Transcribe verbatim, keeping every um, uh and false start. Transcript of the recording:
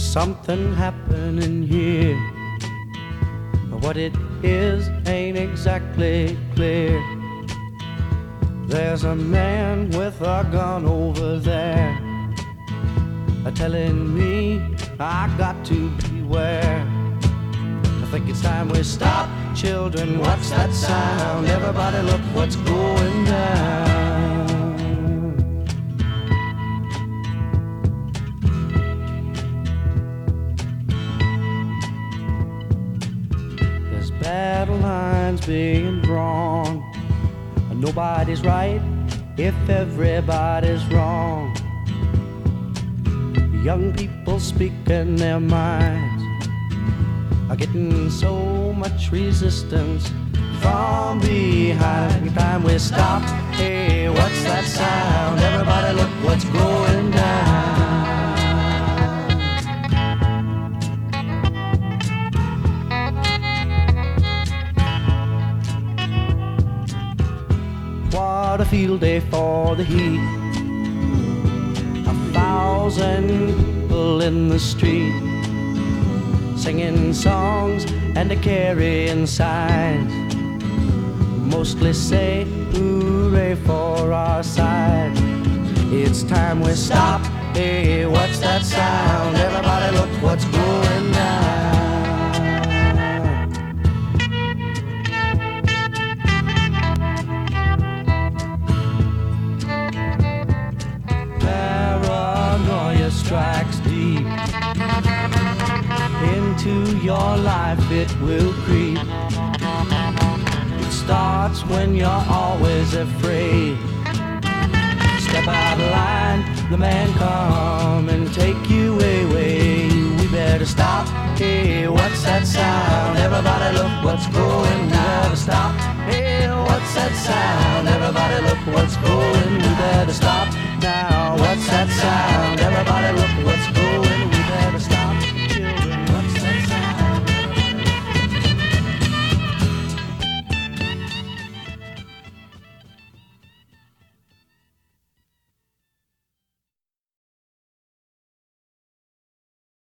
something happening here. What it is ain't exactly clear. There's a man with a gun over there, telling me I got to beware. I think it's time we stop. Children, what's that sound? Everybody look what's going down. There's battle lines being drawn. Nobody's right if everybody's wrong. Young people speaking their minds are getting so much resistance from behind. Time we stop. Hey, what's that sound? Everybody look what's going down. What a field day for the heat. A thousand people in the street, singing songs and a carrying signs, mostly say hooray for our side. It's time we stop. Hey, what's that sound? Everybody look what's going down. Paranoia strikes deep into your life, it will creep. It starts when you're always afraid. Step out of line, the man come and take you away. We better stop. Hey, what's that sound? Everybody look what's going. We better stop. Hey, what's that sound? Everybody look what's going. We better stop.